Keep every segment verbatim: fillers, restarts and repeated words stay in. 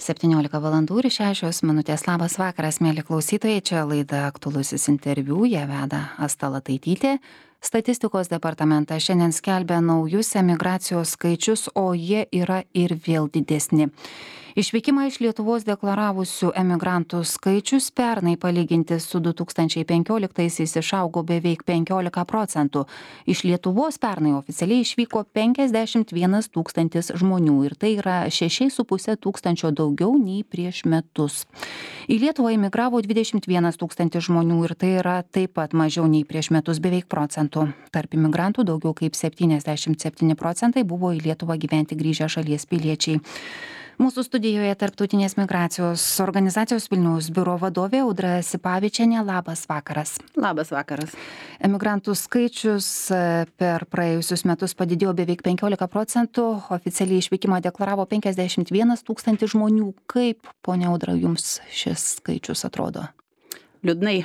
septyniolika valandų ir šešios minutės. Labas vakaras, mėly klausytojai. Čia laida Aktualusis interviu. Ją veda Asta Lataitytė. Statistikos departamentas šiandien skelbia naujus emigracijos skaičius, o jie yra ir vėl didesni. Išvykimą iš Lietuvos deklaravusių emigrantų skaičius pernai palyginti su du tūkstančiai penkioliktaisiais išaugo beveik penkiolika procentų. Iš Lietuvos pernai oficialiai išvyko penkiasdešimt vienas tūkstantis žmonių ir tai yra šeši su puse tūkstančio daugiau nei prieš metus. Į Lietuvą emigravo dvidešimt vienas tūkstantis žmonių ir tai yra taip pat mažiau nei prieš metus beveik procentų. Tarp imigrantų daugiau kaip septyniasdešimt septyni procentai buvo į Lietuvą gyventi grįžę šalies piliečiai. Mūsų studijoje Tarptautinės migracijos organizacijos Vilniaus biuro vadovė Audra Sipavičienė. Labas vakaras. Labas vakaras. Emigrantų skaičius per praėjusius metus padidėjo beveik penkiolika procentų. Oficialiai išvykimą deklaravo penkiasdešimt vienas tūkstantis žmonių. Kaip, ponia Audra, jums šis skaičius atrodo? Liūdnai.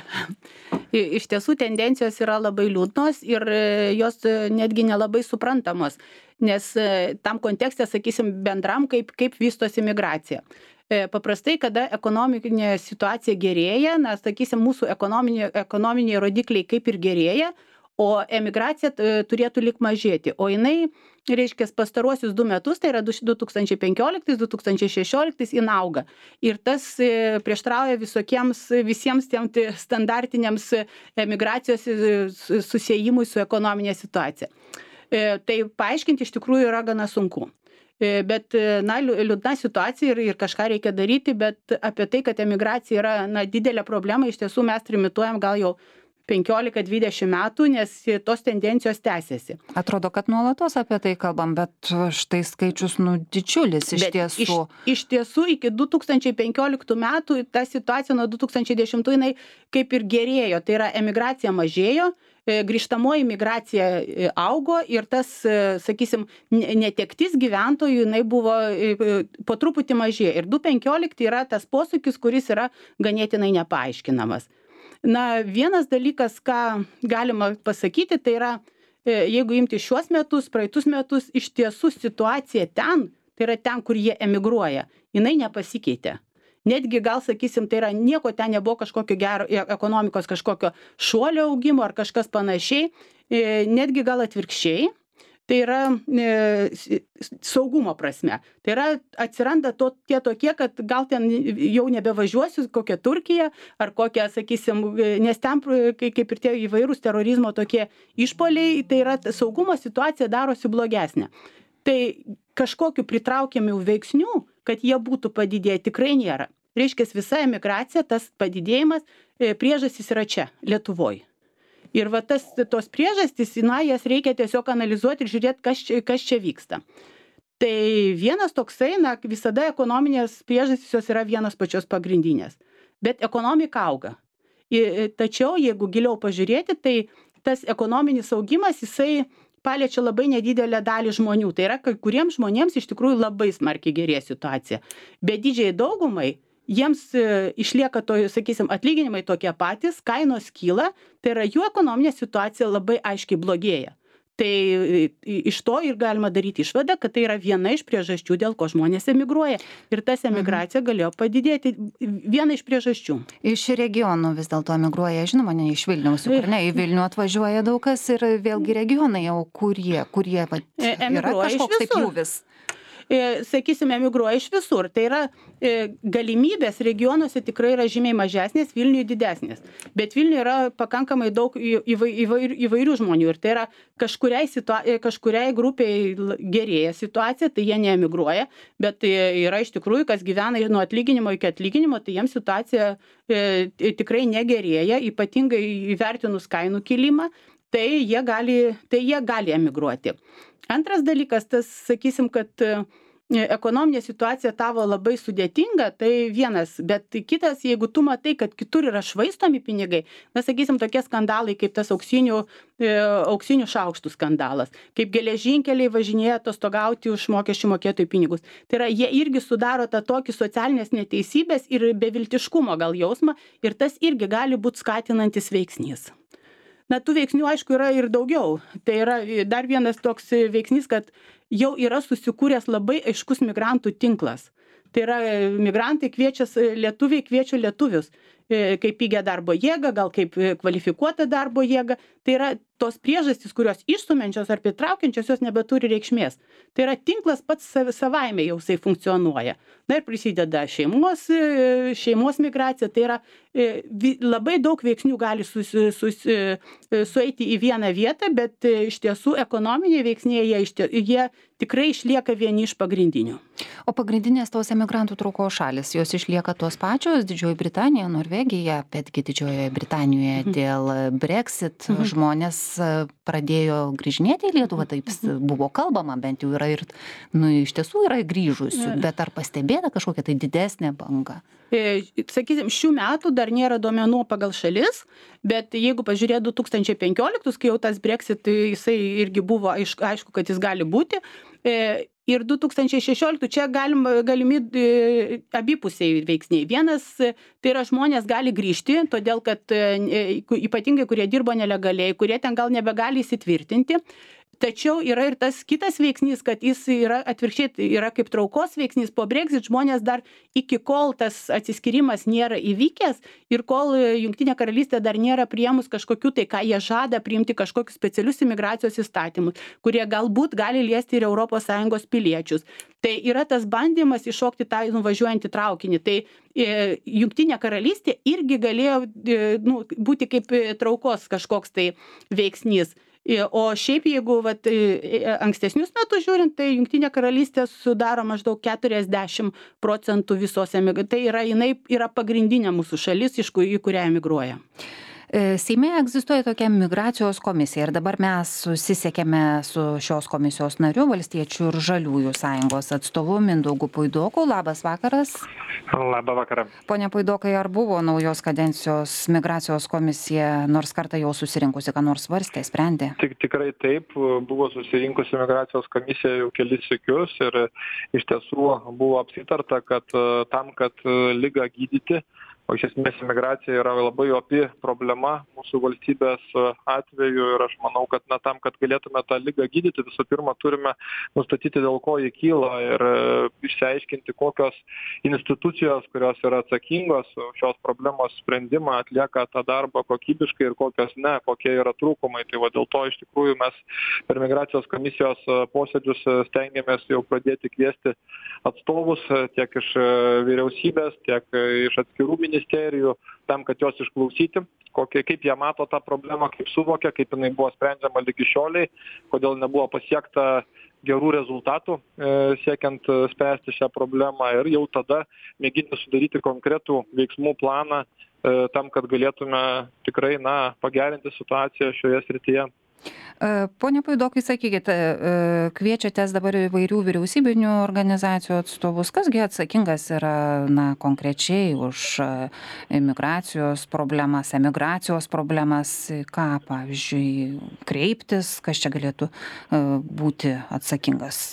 Iš tiesų tendencijos yra labai liūdnos ir jos netgi nelabai suprantamos, nes tam kontekste, sakysim, bendram, kaip, kaip vystosi migracija. Paprastai, kada ekonominė situacija gerėja, na, sakysim, mūsų ekonominiai, ekonominiai rodikliai kaip ir gerėja, o emigracija turėtų lik mažėti. O jinai, reiškia, pastaruosius du metus, tai yra du tūkstančiai penkioliktais du tūkstančiai šešioliktais, jin auga. Ir tas prieštrauja visokiems, visiems tiem standartiniams emigracijos susiejimui su ekonominė situacija. Tai paaiškinti iš tikrųjų yra gana sunku. Bet, na, liūdna situacija ir, ir kažką reikia daryti, bet apie tai, kad emigracija yra, na, didelė problema, iš tiesų mes trimituojam gal jau penkiolika dvidešimt metų, nes tos tendencijos tęsiasi. Atrodo, kad nuolatos apie tai kalbam, bet štai skaičius, nu, didžiulis iš bet tiesų. Iš, iš tiesų, iki du tūkstančiai penkioliktų metų ta situacija nuo du tūkstančiai dešimtų jinai kaip ir gerėjo. Tai yra, emigracija mažėjo, grįžtamoji migracija augo ir tas, sakysim, netektis gyventojų jinai buvo po truputį mažėjo. Ir du penkiolikti yra tas posūkis, kuris yra ganėtinai nepaaiškinamas. Na, vienas dalykas, ką galima pasakyti, tai yra, jeigu imti šiuos metus, praeitus metus, iš tiesų situacija ten, tai yra ten, kur jie emigruoja, jinai nepasikeitė. Netgi gal, sakysim, tai yra nieko ten nebuvo kažkokio gero ekonomikos, kažkokio šuolio augimo ar kažkas panašiai, netgi gal atvirkščiai. Tai yra e, saugumo prasme. Tai yra atsiranda to, tie tokie, kad gal ten jau nebevažiuosiu kokią Turkiją ar kokią, sakysim, nes ten kaip ir tie įvairūs terorizmo tokie išpoliai, tai yra saugumo situacija darosi blogesnė. Tai kažkokiu pritraukiamių veiksnių, kad jie būtų padidėję, tikrai nėra. Reiškia, visa emigracija, tas padidėjimas, priežastys yra čia, Lietuvoje. Ir va tas, tos priežastys, na, jas reikia tiesiog analizuoti ir žiūrėti, kas čia, kas čia vyksta. Tai vienas toksai, na, visada ekonominės priežastys jos yra vienas pačios pagrindinės. Bet ekonomika auga. Ir, tačiau, jeigu giliau pažiūrėti, tai tas ekonominis augimas, jisai paliečia labai nedidelę dalį žmonių. Tai yra, kai kuriems žmonėms iš tikrųjų labai smarkiai gerėja situacija. Bet didžiai daugumai jiems išlieka, to, sakysim, atlyginimai tokie patys, kainos kyla, tai yra jų ekonominė situacija labai aiškiai blogėja. Tai iš to ir galima daryti išvadą, kad tai yra viena iš priežasčių, dėl ko žmonės emigruoja. Ir tas emigracija galėjo padidėti, viena iš priežasčių. Iš regionų vis dėlto emigruoja, žinoma, ne iš Vilniaus, kur ne, į Vilnių atvažiuoja daug kas ir vėlgi regionai, o kurie, kurie va, yra kažkoks taip pjūvis. Sakysim, emigruoja iš visur. Tai yra galimybės regionuose tikrai yra žymiai mažesnės, Vilniuje didesnės. Bet Vilniuje yra pakankamai daug įvairių, įvairių žmonių. Ir tai yra kažkuriai, situa- kažkuriai grupiai gerėja situacija, tai jie neemigruoja. Bet yra iš tikrųjų, kas gyvena nuo atlyginimo iki atlyginimo, tai jiems situacija e, tikrai negerėja, ypatingai įvertinus kainų kilimą. Tai jie gali, tai jie gali emigruoti. Antras dalykas, tas, sakysim, kad ekonominė situacija tavo labai sudėtinga, tai vienas, bet kitas, jeigu tu matai, kad kitur yra švaistomi pinigai, na, sakysim, tokie skandalai, kaip tas auksinių, auksinių šaukštų skandalas, kaip geležinkeliai važinėja atostogauti už mokesčių mokėtojų pinigus. Tai yra, jie irgi sudaro tą tokį socialinės neteisybės ir beviltiškumo gal jausmą, ir tas irgi gali būti skatinantis veiksnys. Na, tų veiksnių, aišku, yra ir daugiau. Tai yra dar vienas toks veiksnys, kad jau yra susikūręs labai aiškus migrantų tinklas. Tai yra migrantai kviečia, lietuviai kviečia lietuvius kaip pigią darbo jėgą, gal kaip kvalifikuotą darbo jėgą. Tai yra tos priežastys, kurios išstumiančios ar pritraukiančios, jos nebeturi reikšmės. Tai yra tinklas pats savaime jau jisai funkcionuoja. Na ir prisideda šeimos, šeimos migracija. Tai yra labai daug veiksnių gali susi, susi, sueiti į vieną vietą, bet iš tiesų ekonominiai veiksniai jie, iš tie, jie tikrai išlieka vieni iš pagrindinių. O pagrindinės tos emigrantų traukos šalis, jos išlieka tos pačios, Didžioji Britanija, Norvegija, betgi Didžiojoje Britanijoje mhm. dėl Brexit mhm. žmonės pradėjo grįžinėti į Lietuvą, taip buvo kalbama, bent jau yra ir, nu, iš tiesų yra grįžusių, bet ar pastebėta kažkokia tai didesnė banga? Sakysim, šių metų dar nėra duomenų pagal šalis, bet jeigu pažiūrėt du tūkstančiai penkioliktus, kai jau tas Brexit, jisai irgi buvo aišku, aišku kad jis gali būti, ir du tūkstančiai šešioliktų čia galim, galimi abipusiai veiksniai. Vienas, tai yra žmonės gali grįžti, todėl kad ypatingai, kurie dirbo nelegaliai, kurie ten gal nebegali įsitvirtinti. Tačiau yra ir tas kitas veiksnys, kad jis yra atvirkščiai, yra kaip traukos veiksnys. Po Brexit žmonės dar iki kol tas atsiskyrimas nėra įvykęs ir kol Jungtinė karalystė dar nėra priėmus kažkokių tai, ką jie žada priimti kažkokius specialius imigracijos įstatymus, kurie galbūt gali liesti ir Europos Sąjungos piliečius. Tai yra tas bandymas iššokti tą nuvažiuojantį traukinį. Tai e, Jungtinė karalystė irgi galėjo e, nu, būti kaip traukos kažkoks tai veiksnys. O šiaip jeigu vat, ankstesnius metus žiūrint, tai Jungtinė karalystė sudaro maždaug keturiasdešimt procentų visos emigracijos. Tai yra, jinai yra pagrindinė mūsų šalis, iš kur, į kurią emigruoja. Seime egzistuoja tokia migracijos komisija ir dabar mes susisiekėme su šios komisijos nariu, Valstiečių ir Žaliųjų sąjungos atstovu Mindaugu Puidoku. Labas vakaras. Labą vakarą. Pone Puidokai, ar buvo naujos kadencijos migracijos komisija, nors kartą jau susirinkusi, ką nors svarstė, sprendė? Tik, tikrai taip, buvo susirinkusi migracijos komisija jau kelis sykius ir iš tiesų buvo apsitarta, kad tam, kad ligą gydyti, o iš esmės imigracija yra labai opi problema mūsų valstybės atveju ir aš manau, kad na, tam, kad galėtume tą ligą gydyti, visų pirma turime nustatyti, dėl ko jį kyla ir išsiaiškinti, kokios institucijos, kurios yra atsakingos šios problemos sprendimą, atlieka tą darbą kokybiškai ir kokios ne, kokie yra trūkumai. Tai va, dėl to iš tikrųjų mes per migracijos komisijos posėdžius stengiamės jau pradėti kviesti atstovus tiek iš vyriausybės, tiek iš atskirų ministerijų, tam, kad jos išklausyti, kokie, kaip jie mato tą problemą, kaip suvokia, kaip jinai buvo sprendžiama lygi šioliai, kodėl nebuvo pasiekta gerų rezultatų e, siekiant spręsti šią problemą ir jau tada mėginti sudaryti konkretų veiksmų planą e, tam, kad galėtume tikrai na, pagerinti situaciją šioje srityje. Pone Puidokai, sakykite, kviečiatės dabar įvairių vyriausybinių organizacijų atstovus. Kasgi atsakingas yra na, konkrečiai už imigracijos problemas, emigracijos problemas, ką, pavyzdžiui, kreiptis, kas čia galėtų būti atsakingas?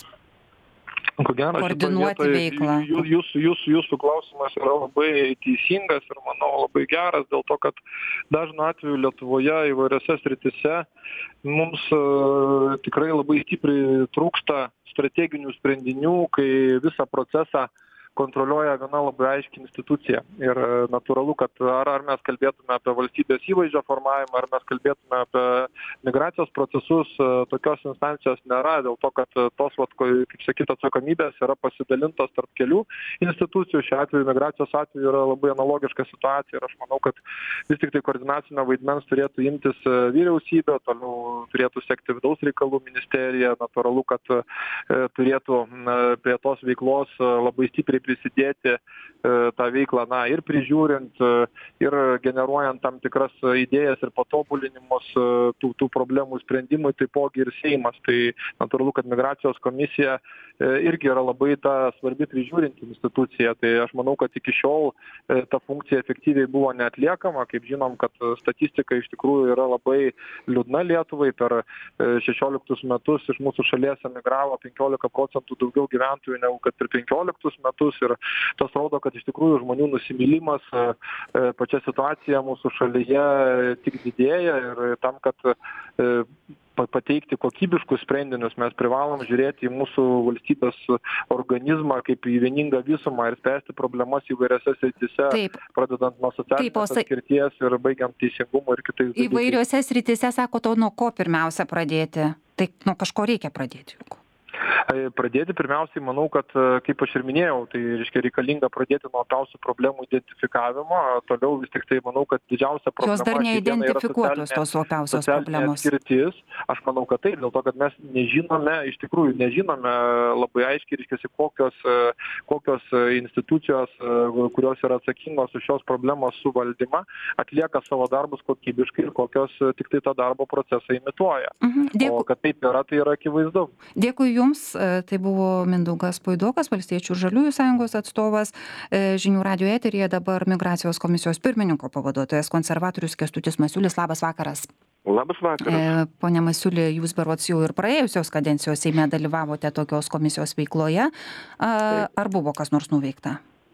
Ko gero, koordinuoti veiklą. Jūsų, jūsų, jūsų klausimas yra labai teisingas ir, manau, labai geras, dėl to, kad dažnu atveju Lietuvoje įvairiose sritise mums uh, tikrai labai stipriai trūksta strateginių sprendinių, kai visą procesą kontroliuoja viena labai aiški institucija. Ir natūralu, kad ar, ar mes kalbėtume apie valstybės įvaizdžio formavimą, ar mes kalbėtume apie migracijos procesus, tokios instancijos nėra, dėl to, kad tos, vat, kaip sakyt, atsakomybės yra pasidalintos tarp kelių institucijų. Šiuo atveju migracijos atveju yra labai analogiška situacija ir aš manau, kad vis tik tai koordinacinio vaidmens turėtų imtis vyriausybė, toliau turėtų sekti vidaus reikalų ministerija, natūralu, kad e, turėtų e, prie tos veiklos labai stipriai prisidėti e, tą veiklą, na, ir prižiūrint, e, ir generuojant tam tikras idėjas ir patobulinimus e, tų, tų problemų sprendimui, taipogi ir Seimas. Tai natūralu, kad migracijos komisija e, irgi yra labai ta svarbi prižiūrinti institucija. Tai aš manau, kad iki šiol e, ta funkcija efektyviai buvo neatliekama. Kaip žinom, kad statistika iš tikrųjų yra labai liūdna Lietuvai. Per e, šešioliktus metus iš mūsų šalies emigravo penkiolika procentų daugiau gyventojų negu kad per penkioliktus metus. skaičius ir tas rodo, kad iš tikrųjų žmonių nusivylimas pačia situacija mūsų šalyje tik didėja ir tam, kad pateikti kokybiškus sprendinius, mes privalom žiūrėti į mūsų valstybės organizmą kaip į vieningą visumą ir spręsti problemas įvairiose srityse, pradedant nuo socialinės atskirties ir baigiant teisingumo ir kitais dalykais. Įvairiose srityse, sako, to nuo ko pirmiausia pradėti? Tai nuo kažko reikia pradėti juk. Pradėti pirmiausiai, manau, kad, kaip aš ir minėjau, tai reiškia reikalinga pradėti nuo opiausių problemų identifikavimo, toliau vis tik tai manau, kad didžiausia problema... Jos dar neidentifikuotos tos opiausios problemos. Skirtis. Aš manau, kad taip, dėl to, kad mes nežinome, iš tikrųjų nežinome labai aiškiai, reiškia, kokios, kokios institucijos, kurios yra atsakingos už šios problemos suvaldymą, atlieka savo darbus kokybiškai ir kokios tik tai tą darbo procesą imituoja. Mhm. Dėkui. O kad taip yra, tai yra akivaizdu. Dėkui Jums. Tai buvo Mindaugas Puidokas, Valstiečių ir Žaliųjų sąjungos atstovas. Žinių radijo eteryje dabar Migracijos komisijos pirmininko pavaduotojas, konservatorius Kęstutis Masiulis. Labas vakaras. Labas vakaras. Pone Masiuli, jūs berods jau ir praėjusios kadencijos Seime dalyvavote tokios komisijos veikloje. Ar buvo kas nors nuveikta?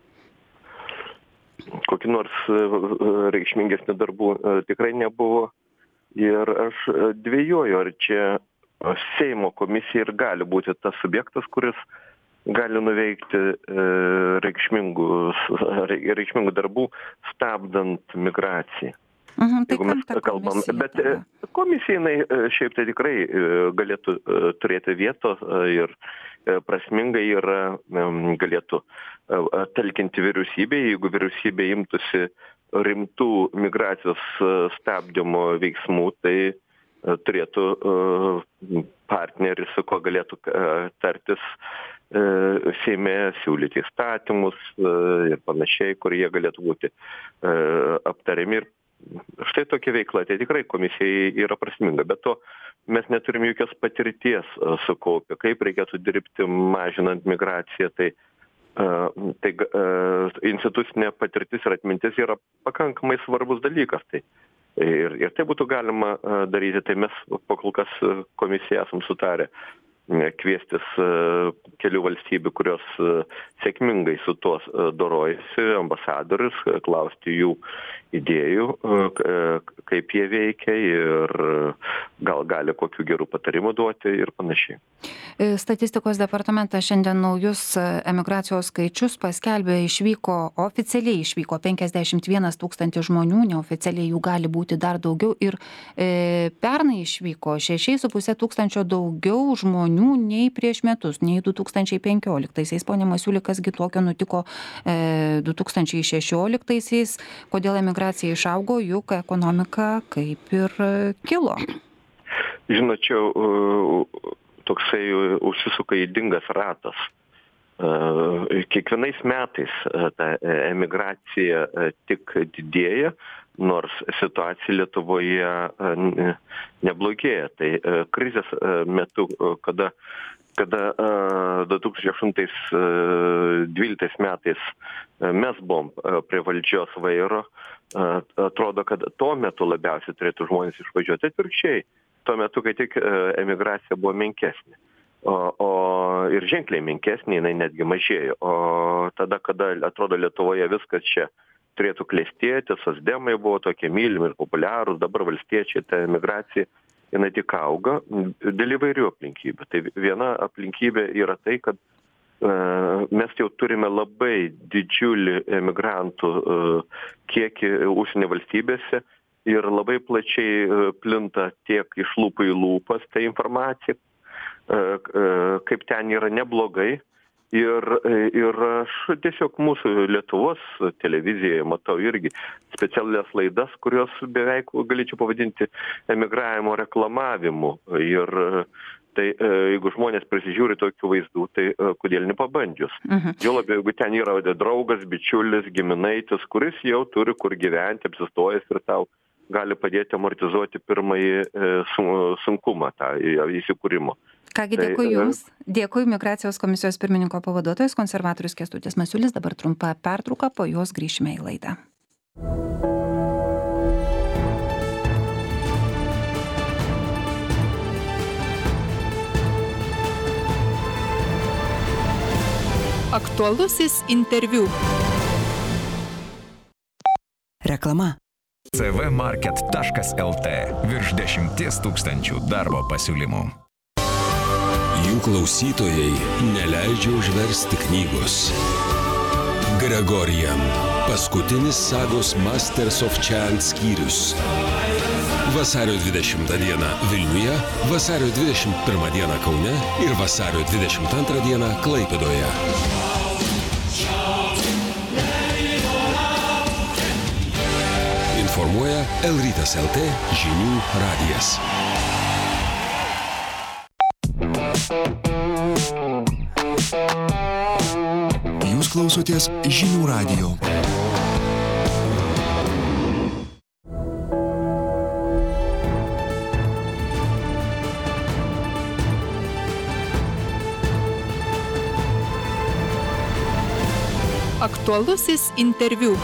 Kokį nors reikšmingesnių darbų tikrai nebuvo. Ir aš dvejoju, ar čia Seimo komisija ir gali būti tas subjektas, kuris gali nuveikti e, reikšmingų, reikšmingų darbų, stabdant migraciją. Mhm, tai Jeigu mes kalbam, bet e, komisija jinai šiaip tai tikrai e, galėtų e, turėti vietos e, ir e, prasmingai yra, e, galėtų e, talkinti vyriausybė, jeigu vyriausybė imtųsi rimtų migracijos stabdymo veiksmų, tai turėtų partneris, su kuo galėtų tartis Seime, siūlyti įstatymus ir panašiai, kur jie galėtų būti aptariami. Ir štai tokia veikla, tai tikrai komisijai yra prasminga. Bet to mes neturim jokios patirties sukaupę, kaip reikėtų dirbti mažinant migraciją. Tai, tai institucinė patirtis ir atmintis yra pakankamai svarbus dalykas. Tai Ir, ir tai būtų galima daryti, tai mes pakol kas komisija esam sutarę kviestis kelių valstybių, kurios sėkmingai su tuo dorojasi, ambasadorius, klausti jų idėjų, kaip jie veikia ir gal gali kokių gerų patarimų duoti ir panašiai. Statistikos departamentas šiandien naujus emigracijos skaičius paskelbė, išvyko, oficialiai išvyko penkiasdešimt vienas tūkstantis žmonių, neoficialiai jų gali būti dar daugiau ir e, pernai išvyko šešiais su puse tūkstančio daugiau žmonių nei prieš metus, nei du tūkstančiai penkioliktaisiais. Pone Masiuli, kasgi tokio nutiko e, du tūkstančiai šešioliktaisiais, kodėl emigracija išaugo, juk ekonomika kaip ir kilo? Žinot, čia toksai užsisuka ydingas ratas. Kiekvienais metais ta emigracija tik didėja, nors situacija Lietuvoje neblogėja. Tai krizės metu, kada, kada du tūkstančiai aštuntais dvyliktais metais mes buvom prie valdžios vairo, atrodo, kad tuo metu labiausiai turėtų žmonės išvažiuoti. Atvirkščiai, tuo metu, kai tik emigracija buvo menkesnė. O, o ir ženkliai menkesnė, jinai netgi mažėjo. O tada, kada atrodo Lietuvoje viskas čia turėtų klestėti, socdemai buvo tokie mylimi ir populiarūs, dabar valstiečiai, ta emigracija, jinai tik auga dėl įvairių aplinkybių. Tai viena aplinkybė yra tai, kad uh, mes jau turime labai didžiulį emigrantų uh, kiekį užsienio valstybėse ir labai plačiai uh, plinta tiek iš lūpų į lūpas ta informacija, uh, uh, kaip ten yra neblogai. Ir, ir aš tiesiog mūsų Lietuvos televizijoje matau irgi specialias laidas, kurios beveik galėčiau pavadinti emigravimo reklamavimu. Ir tai jeigu žmonės prisižiūri tokių vaizdų, tai kodėl nepabandžius. Mhm. Jo labiau, jeigu ten yra draugas, bičiulis, giminaitis, kuris jau turi kur gyventi, apsistojęs ir tau gali padėti amortizuoti pirmąjį sunkumą, tą įsikūrimo. Kągi, dėkui Jums. Dėkui Migracijos komisijos pirmininko pavaduotojas, konservatorius Kęstutis Masiulis. Dabar trumpa pertrauka, po jos grįšime į laidą. Aktualusis interviu. Reklama. c v market taškas l t virš dešimties tūkstančių darbo pasiūlymų. Jų klausytojai neleidžia užversti knygos. Gregorian. Paskutinis sagos Masters of Chant skyrius. Vasario dvidešimtą dieną Vilniuje, vasario dvidešimt pirmą dieną Kaune ir vasario dvidešimt antrą dieną Klaipėdoje. Informuoja L rytas L T žinių radijas. Jūs klausotės žinių radijo. Aktualusis interviu.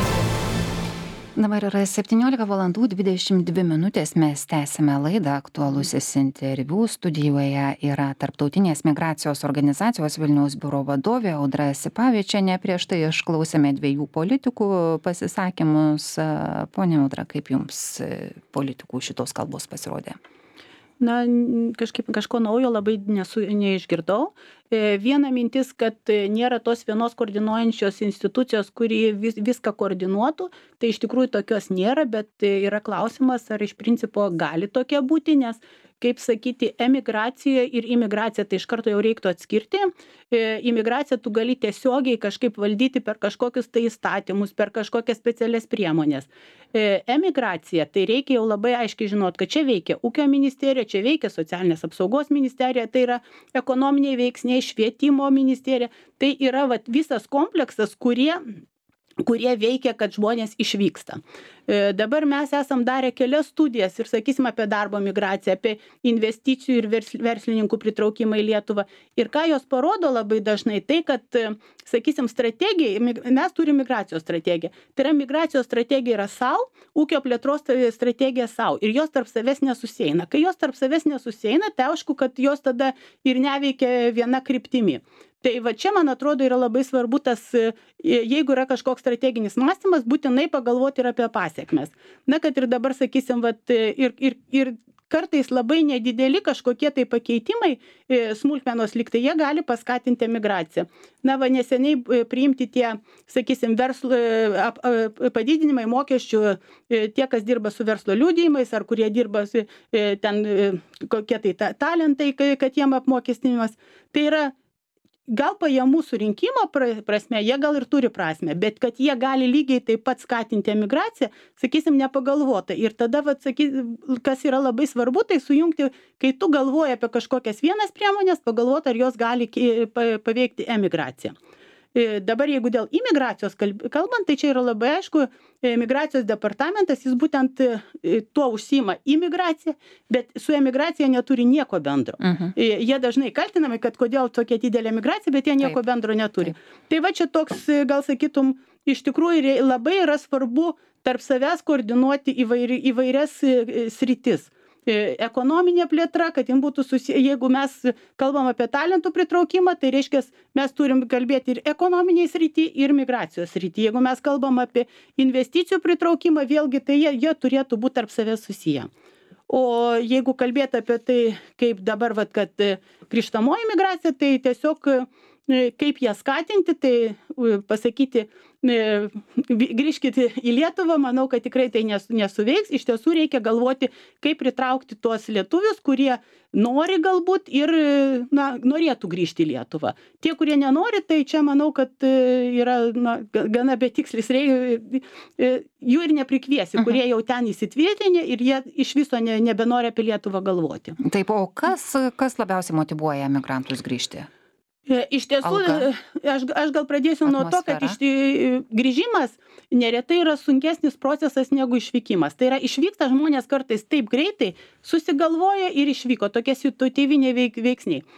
Dabar yra septyniolika valandų dvidešimt dvi minutės. Mes tęsime laidą Aktualusis interviu. Studijoje yra Tarptautinės migracijos organizacijos Vilniaus biuro vadovė Audra Sipavičienė. Prieš tai išklausėme dviejų politikų pasisakymus. Pone Audra, kaip jums politikų šitos kalbos pasirodė? Na, kažkaip kažko naujo labai nesu, neišgirdau. Viena mintis, kad nėra tos vienos koordinuojančios institucijos, kuri vis, viską koordinuotų, tai iš tikrųjų tokios nėra, bet yra klausimas, ar iš principo gali tokia būti, nes, kaip sakyti, emigracija ir imigracija, tai iš karto jau reiktų atskirti. Imigraciją tu gali tiesiogiai kažkaip valdyti per kažkokius tai įstatymus, per kažkokias specialias priemonės. Emigracija, tai reikia jau labai aiškiai žinot, kad čia veikia ūkio ministerija, čia veikia socialinės apsaugos ministerija, tai yra ekonominiai veiksniai, švietimo ministerija. Tai yra vat, visas kompleksas, kurie kurie veikia, kad žmonės išvyksta. E, dabar mes esam darę kelias studijas ir sakysim apie darbo migraciją, apie investicijų ir versl, verslininkų pritraukimą į Lietuvą. Ir ką jos parodo labai dažnai, tai kad, sakysim, strategija, mes turime migracijos strategiją. Tai yra migracijos strategija yra savo, ūkio plėtros strategija savo. Ir jos tarp savęs nesusieina. Kai jos tarp savęs nesusieina, tai aišku, kad jos tada ir neveikia viena kryptimi. Tai va čia, man atrodo, yra labai svarbu tas, jeigu yra kažkoks strateginis mąstymas, būtinai pagalvoti ir apie pasiekmes. Na, kad ir dabar, sakysim, vat, ir, ir, ir kartais labai nedideli kažkokie tai pakeitimai, smulkmenos lygtai, jie gali paskatinti emigraciją. Na, va, neseniai priimti tie, sakysim, verslo, padidinimai mokesčių, tie, kas dirba su verslo liudijimais, ar kurie dirba ten, kokie tai ta, talentai, kad jiem apmokestinimas. Tai yra gal pajamų surinkimo prasme, jie gal ir turi prasme, bet kad jie gali lygiai taip pat skatinti emigraciją, sakysim, nepagalvota. Ir tada, vat, sakysim, kas yra labai svarbu, tai sujungti, kai tu galvoji apie kažkokias vienas priemonės, pagalvoti, ar jos gali paveikti emigraciją. Dabar, jeigu dėl imigracijos kalbant, tai čia yra labai aišku, migracijos departamentas, jis būtent tuo užsiima imigraciją, bet su emigracija neturi nieko bendro. Uh-huh. Jie dažnai kaltinami, kad kodėl tokia didelė emigracija, bet jie nieko Taip. Bendro neturi. Taip. Tai va čia toks, gal sakytum, iš tikrųjų labai yra svarbu tarp savęs koordinuoti įvairi, įvairias sritis. Ekonominė plėtra, kad jin būtų susiję, jeigu mes kalbam apie talentų pritraukimą, tai reiškia, mes turim kalbėti ir ekonominiai srity, ir migracijos srity. Jeigu mes kalbam apie investicijų pritraukimą, vėlgi tai jie, jie turėtų būti tarp savęs susiję. O jeigu kalbėti apie tai, kaip dabar, vat, kad grįžtamoji migracija, tai tiesiog kaip ją skatinti, tai pasakyti, grįžkite į Lietuvą, manau, kad tikrai tai nesuveiks. Iš tiesų reikia galvoti, kaip pritraukti tuos lietuvius, kurie nori galbūt ir na, norėtų grįžti į Lietuvą. Tie, kurie nenori, tai čia manau, kad yra na, gana betikslis, jų ir neprikviesi, uh-huh. kurie jau ten įsitvirtinę ir jie iš viso ne, nebenori apie Lietuvą galvoti. Taip, o kas, kas labiausiai motyvuoja migrantus grįžti? Iš tiesų, aš, aš gal pradėsiu Atmosfera. Nuo to, kad iš, grįžimas neretai yra sunkesnis procesas negu išvykimas. Tai yra išvyksta žmonės kartais taip greitai, susigalvoja ir išvyko, tokie situatyviniai veik, veiksniai.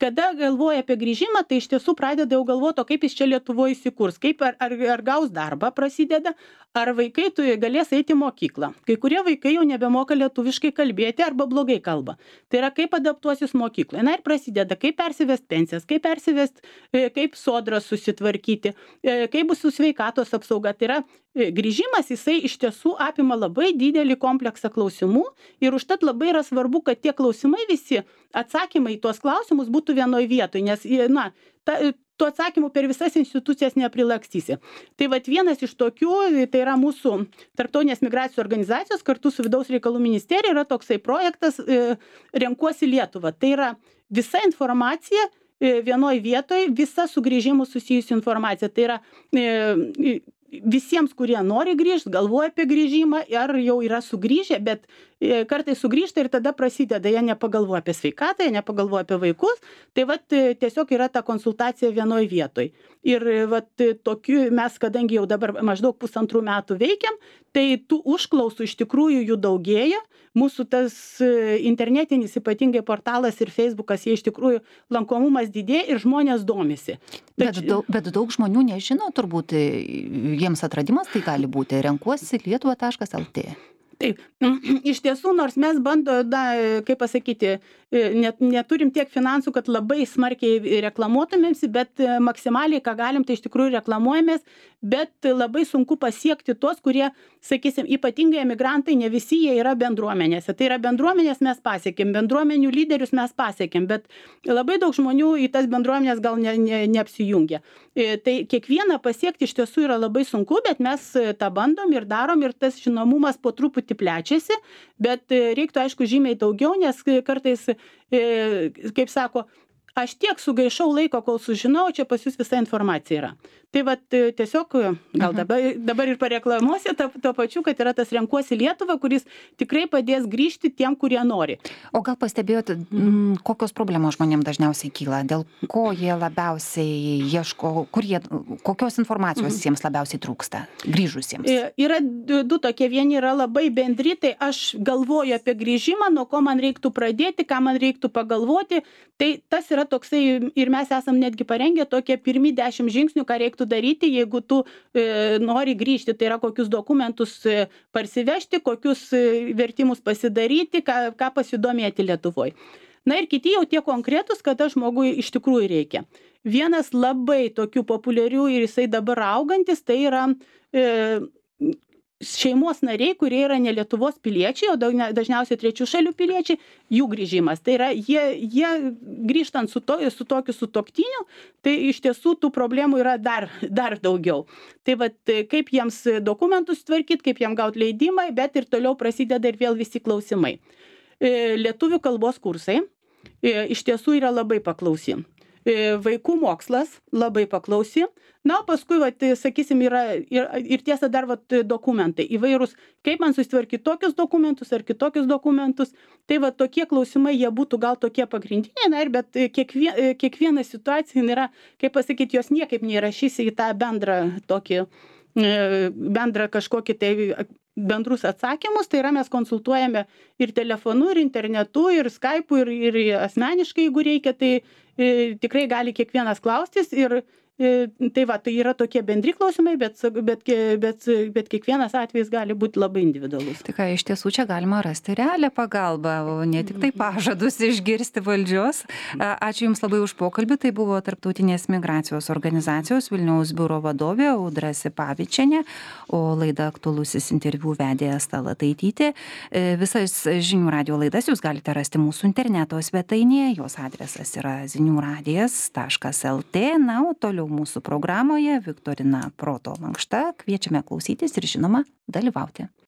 kada galvoja apie grįžimą, tai iš tiesų pradeda jau galvoti, o kaip jis čia Lietuvoje įsikurs, kaip ar, ar, ar gaus darbą prasideda, ar vaikai tu galės eiti į mokyklą. Kai kurie vaikai jau nebemoka lietuviškai kalbėti arba blogai kalba. Tai yra, kaip adaptuosis mokyklai. Na ir prasideda, kaip persivest pensijas, kaip persivest, kaip sodras susitvarkyti, kaip bus su sveikatos apsauga. Tai yra, grįžimas jisai iš tiesų apima labai didelį kompleksą klausimų ir užtat labai yra svarbu, kad tie klausimai visi, atsakymai į tuos klausimus būtų vienoj vietoj, nes, na, ta, tų atsakymų per visas institucijas neprilakstysi. Tai vat vienas iš tokių, tai yra mūsų Tarptautinės migracijos organizacijos kartu su Vidaus reikalų ministerija yra toksai projektas e, Renkuosi Lietuvą. Tai yra visa informacija e, vienoj vietoj, visa su grįžimu susijusi informacija. Tai yra e, visiems, kurie nori grįžti, galvoja apie grįžimą, ar jau yra sugrįžę, bet kartais sugrįžta ir tada prasideda, jie nepagalvoja apie sveikatą, jie nepagalvoja apie vaikus, tai vat tiesiog yra ta konsultacija vienoj vietoj. Ir vat tokiu mes, kadangi jau dabar maždaug pusantrų metų veikiam, tai tų užklausų iš tikrųjų jų daugėja, mūsų tas internetinis ypatingai portalas ir Facebookas, jie iš tikrųjų lankomumas didėja ir žmonės domisi. Bet, daug, bet daug žmonių nežino, turbūt jiems atradimas tai gali būti renkuosi lietuva taškas el tė. Taip, iš tiesų, nors mes bando, da, kaip pasakyti, net, neturim tiek finansų, kad labai smarkiai reklamuotumėms, bet maksimaliai, ką galim, tai iš tikrųjų reklamuojamės, bet labai sunku pasiekti tos, kurie, sakysim, ypatingai emigrantai, ne visi jie yra bendruomenėse. Tai yra bendruomenės mes pasiekėm, bendruomenių lyderius mes pasiekėm, bet labai daug žmonių į tas bendruomenės gal ne, ne, neapsijungia. Tai kiekvieną pasiekti iš tiesų yra labai sunku, bet mes tą bandom ir darom ir tas žinomumas po truputį plečiasi, bet reiktų aišku žymiai daugiau, nes kartais, kaip sako, aš tiek sugaišau laiko, kol sužinau, čia pas jūs visa informacija yra. Tai vat tiesiog, gal dabar, dabar ir pareklamuosi to, to pačiu, kad yra tas Renkuosi Lietuvą, kuris tikrai padės grįžti tiem, kurie nori. O gal pastebėjot, kokios problemos žmonėms dažniausiai kyla, dėl ko jie labiausiai ieško, kur jie, kokios informacijos jiems labiausiai trūksta grįžusiems? Yra du tokie, vieni yra labai bendri, tai aš galvoju apie grįžimą, nuo ko man reiktų pradėti, ką man reiktų pagalvoti, tai tas yra toksai ir mes esam netgi parengę tokie pirmi dešimt žingsnių, ką reiktų daryti, jeigu tu e, nori grįžti, tai yra kokius dokumentus e, parsivežti, kokius e, vertimus pasidaryti, ką, ką pasidomėti Lietuvoje. Na ir kiti jau tie konkretus, kada žmogui iš tikrųjų reikia. Vienas labai tokių populiarių ir jisai dabar augantis, tai yra e, šeimos nariai, kurie yra ne Lietuvos piliečiai, o dažniausiai trečių šalių piliečiai, jų grįžimas. Tai yra, jie, jie grįžtant su, to, su tokiu sutuoktiniu, tai iš tiesų tų problemų yra dar, dar daugiau. Tai vat, kaip jiems dokumentus tvarkyti, kaip jiems gauti leidimą, bet ir toliau prasideda ir vėl visi klausimai. Lietuvių kalbos kursai iš tiesų yra labai paklausi. Vaikų mokslas labai paklausi. Na, o paskui, vat, sakysim, yra ir, ir tiesa dar vat, dokumentai įvairūs, kaip man susitvarkyti tokius dokumentus ar kitokius dokumentus. Tai vat, tokie klausimai, jie būtų gal tokie pagrindiniai, na, ir bet kiekvien, kiekviena situacija yra, kaip pasakyti, jos niekaip neįrašysi į tą bendrą tokį, bendrą kažkokį tai bendrus atsakymus, tai yra mes konsultuojame ir telefonu, ir internetu, ir Skype'u, ir, ir asmeniškai, jeigu reikia, tai e, tikrai gali kiekvienas klaustis ir e, tai va, tai yra tokie bendri klausimai, bet, bet, bet, bet kiekvienas atvejis gali būti labai individualus. Tik iš tiesų čia galima rasti realią pagalbą, o ne tik tai pažadus išgirsti valdžios. Ačiū Jums labai už pokalbį. Tai buvo Tarptautinės migracijos organizacijos Vilniaus biuro vadovė Audra Sipavičienė, o laida Aktualusis interviu vedė Asta Lataitytė. Visas Žinių radijo laidas Jūs galite rasti mūsų interneto svetainėje. Jos adresas yra zinių radijas taškas el tė. Na, o toliau mūsų programoje Viktorina Proto mankšta. Kviečiame klausytis ir žinoma dalyvauti.